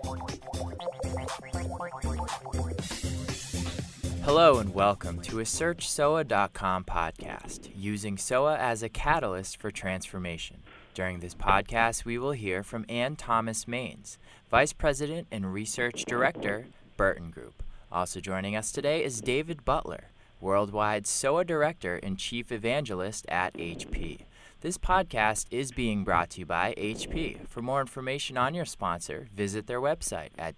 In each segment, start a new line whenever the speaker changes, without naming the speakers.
Hello and welcome to a SearchSOA.com podcast, using SOA as a catalyst for transformation. During this podcast, we will hear from Ann Thomas-Mains, Vice President and Research Director, Burton Group. Also joining us today is David Butler, Worldwide SOA Director and Chief Evangelist at HP. This podcast is being brought to you by HP. For more information on your sponsor, visit their website at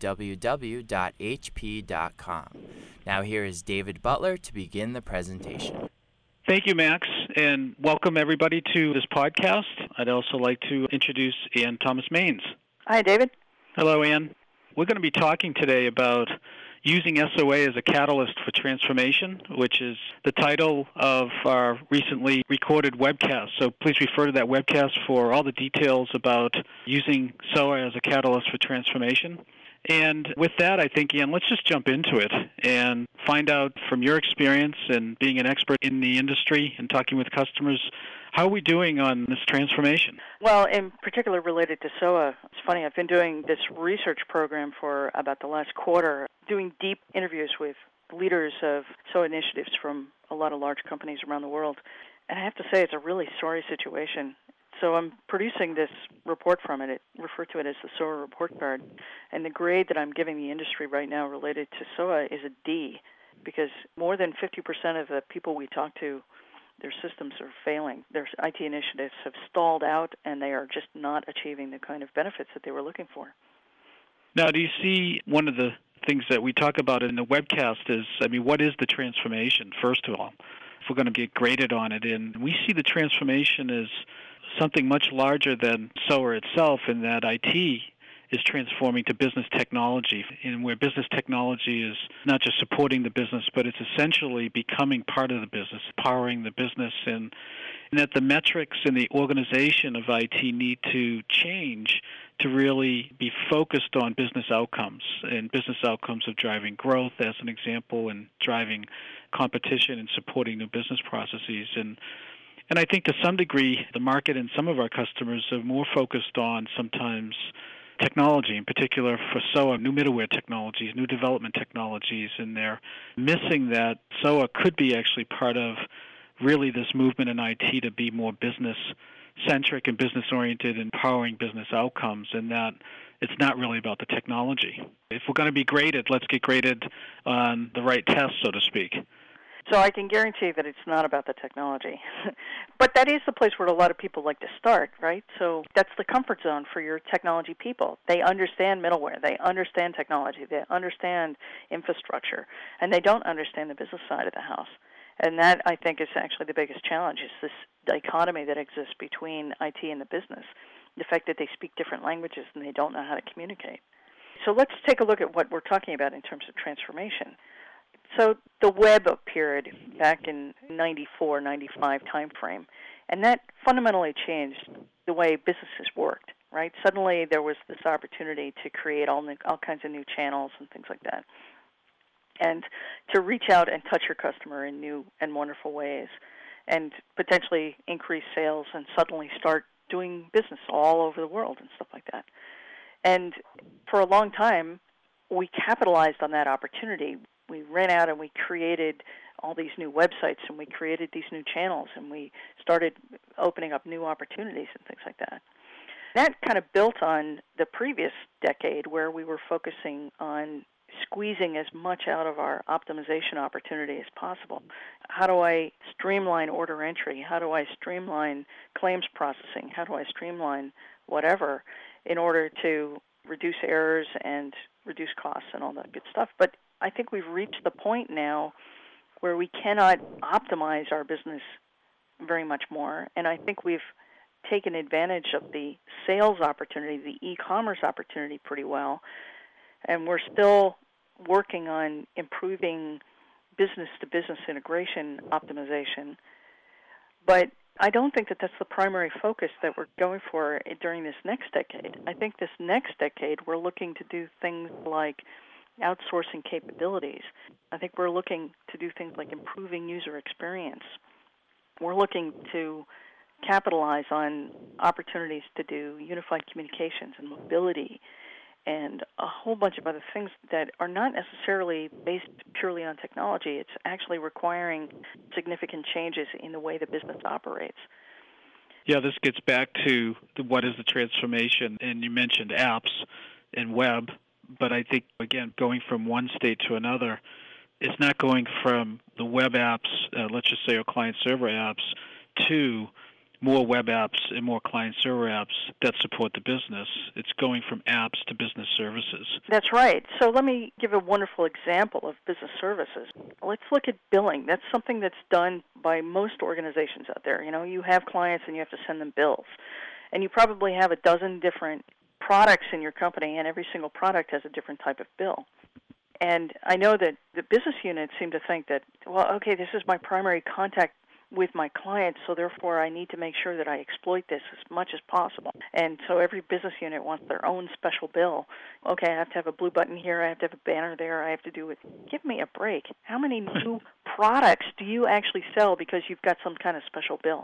www.hp.com. Now here is David Butler to begin the presentation.
Thank you, Max, and welcome everybody to this podcast. I'd also like to introduce Ann Thomas-Mains.
Hi, David.
Hello, Ann. We're going to be talking today about using SOA as a catalyst for transformation, which is the title of our recently recorded webcast. So please refer to that webcast for all the details about using SOA as a catalyst for transformation. And with that, I think, Ian, let's just jump into it and find out from your experience and being an expert in the industry and talking with customers, how are we doing on this transformation?
Well, in particular related to SOA, it's funny, I've been doing this research program for about the last quarter, doing deep interviews with leaders of SOA initiatives from a lot of large companies around the world. And I have to say, it's a really sorry situation. So I'm producing this report from it. I refer to it as the SOA report card. And the grade that I'm giving the industry right now related to SOA is a D, because more than 50% of the people we talk to, their systems are failing. Their IT initiatives have stalled out, and they are just not achieving the kind of benefits that they were looking for.
Now, do you see one of the things that we talk about in the webcast is, what is the transformation, first of all? If we're going to get graded on it, and we see the transformation as something much larger than SOA itself, in that IT is transforming to business technology, and where business technology is not just supporting the business, but it's essentially becoming part of the business, powering the business, and that the metrics and the organization of IT need to change to really be focused on business outcomes, and business outcomes of driving growth, as an example, and driving competition and supporting new business processes. And I think to some degree, the market and some of our customers are more focused on sometimes technology, in particular for SOA, new middleware technologies, new development technologies, and they're missing that SOA could be actually part of really this movement in IT to be more business-centric and business-oriented and powering business outcomes, and that it's not really about the technology. If we're going to be graded, let's get graded on the right test, so to speak.
So I can guarantee that it's not about the technology. But that is the place where a lot of people like to start, right? So that's the comfort zone for your technology people. They understand middleware. They understand technology. They understand infrastructure. And they don't understand the business side of the house. And that, I think, is actually the biggest challenge, is this dichotomy that exists between IT and the business, the fact that they speak different languages and they don't know how to communicate. So let's take a look at what we're talking about in terms of transformation. So the web appeared back in 94, 95 timeframe, and that fundamentally changed the way businesses worked, right? Suddenly there was this opportunity to create all kinds of new channels and things like that, and to reach out and touch your customer in new and wonderful ways, and potentially increase sales and suddenly start doing business all over the world and stuff like that. And for a long time, we capitalized on that opportunity. We ran out and we created all these new websites and we created these new channels and we started opening up new opportunities and things like that. That kind of built on the previous decade, where we were focusing on squeezing as much out of our optimization opportunity as possible. How do I streamline order entry? How do I streamline claims processing? How do I streamline whatever in order to reduce errors and reduce costs and all that good stuff? But I think we've reached the point now where we cannot optimize our business very much more, and I think we've taken advantage of the sales opportunity, the e-commerce opportunity pretty well, and we're still working on improving business-to-business integration optimization. But I don't think that that's the primary focus that we're going for during this next decade. I think this next decade we're looking to do things like outsourcing capabilities. I think we're looking to do things like improving user experience. We're looking to capitalize on opportunities to do unified communications and mobility and a whole bunch of other things that are not necessarily based purely on technology. It's actually requiring significant changes in the way the business operates.
Yeah, this gets back to what is the transformation, and you mentioned apps and web, but I think, again, going from one state to another, it's not going from the web apps, let's just say, or client-server apps, to more web apps and more client-server apps that support the business. It's going from apps to business services.
That's right. So let me give a wonderful example of business services. Let's look at billing. That's something that's done by most organizations out there. You know, you have clients and you have to send them bills. And you probably have a dozen different products in your company, and every single product has a different type of bill. And I know that the business units seem to think that, well, okay, this is my primary contact with my clients, so therefore I need to make sure that I exploit this as much as possible. And so every business unit wants their own special bill. Okay, I have to have a blue button here, I have to have a banner there, I have to do it. Give me a break. How many new products do you actually sell because you've got some kind of special bill?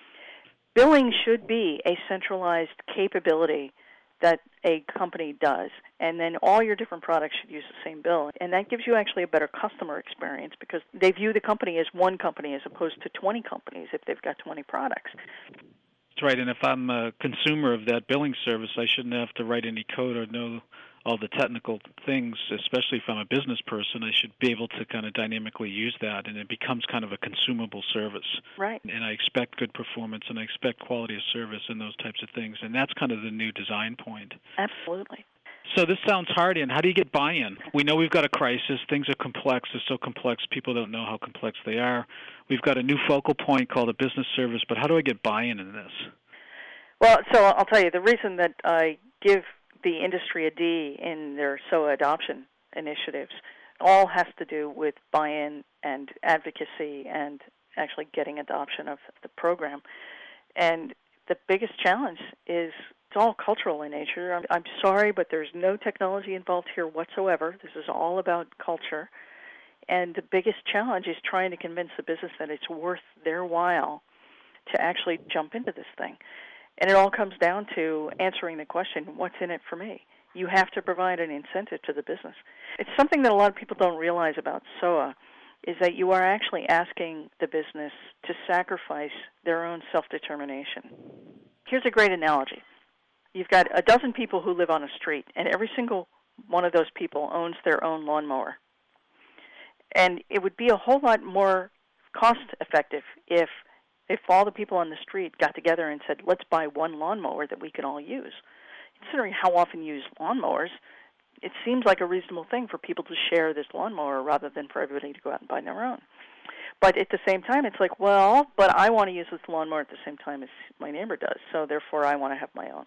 Billing should be a centralized capability that a company does, and then all your different products should use the same bill. And that gives you actually a better customer experience because they view the company as one company as opposed to 20 companies if they've got 20 products.
That's right, and if I'm a consumer of that billing service, I shouldn't have to write any code or know all the technical things, especially if I'm a business person. I should be able to kind of dynamically use that, and it becomes kind of a consumable service.
Right.
And I expect good performance, and I expect quality of service and those types of things, and that's kind of the new design point.
Absolutely.
So this sounds hard, and how do you get buy-in? We know we've got a crisis. Things are complex. They're so complex, people don't know how complex they are. We've got a new focal point called a business service, but how do I get buy-in in this?
Well, so I'll tell you, the reason that I give the industry a D in their SOA adoption initiatives all has to do with buy-in and advocacy and actually getting adoption of the program. And the biggest challenge is it's all cultural in nature. I'm sorry, but there's no technology involved here whatsoever. This is all about culture. And the biggest challenge is trying to convince the business that it's worth their while to actually jump into this thing. And it all comes down to answering the question, what's in it for me? You have to provide an incentive to the business. It's something that a lot of people don't realize about SOA, is that you are actually asking the business to sacrifice their own self-determination. Here's a great analogy. You've got a dozen people who live on a street, and every single one of those people owns their own lawnmower. And it would be a whole lot more cost-effective if all the people on the street got together and said, let's buy one lawnmower that we can all use. Considering how often you use lawnmowers, it seems like a reasonable thing for people to share this lawnmower rather than for everybody to go out and buy their own. But at the same time, it's like, well, but I want to use this lawnmower at the same time as my neighbor does, so therefore I want to have my own.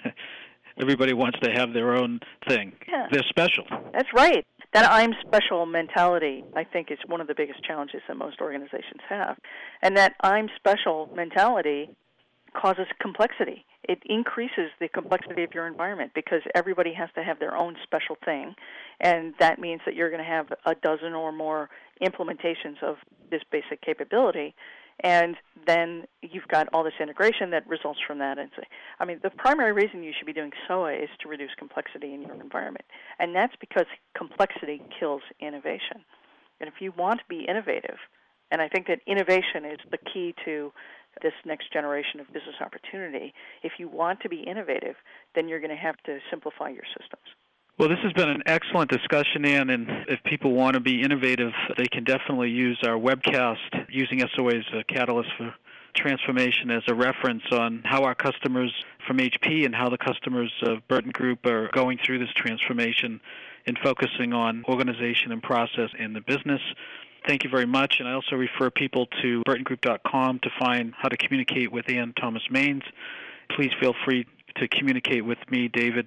Everybody wants to have their own thing.
Yeah.
They're special.
That's right. That I'm special mentality, I think, is one of the biggest challenges that most organizations have. And that I'm special mentality causes complexity. It increases the complexity of your environment because everybody has to have their own special thing, and that means that you're going to have a dozen or more implementations of this basic capability, and then you've got all this integration that results from that. And so, I mean, the primary reason you should be doing SOA is to reduce complexity in your environment, and that's because complexity kills innovation. And if you want to be innovative, and I think that innovation is the key to this next generation of business opportunity, if you want to be innovative, then you're going to have to simplify your systems.
Well, this has been an excellent discussion, Ann, and if people want to be innovative, they can definitely use our webcast using SOA as a catalyst for transformation as a reference on how our customers from HP and how the customers of Burton Group are going through this transformation and focusing on organization and process in the business. Thank you very much, and I also refer people to burtongroup.com to find how to communicate with Ann Thomas-Mains. Please feel free to communicate with me,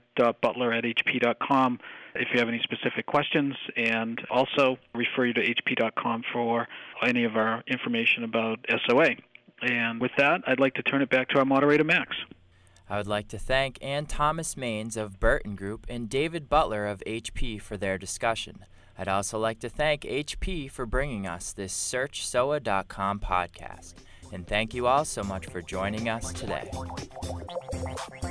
david.butler@hp.com, if you have any specific questions, and also refer you to hp.com for any of our information about SOA. And with that, I'd like to turn it back to our moderator, Max.
I would like to thank Ann Thomas-Mains of Burton Group and David Butler of HP for their discussion. I'd also like to thank HP for bringing us this SearchSOA.com podcast. And thank you all so much for joining us today.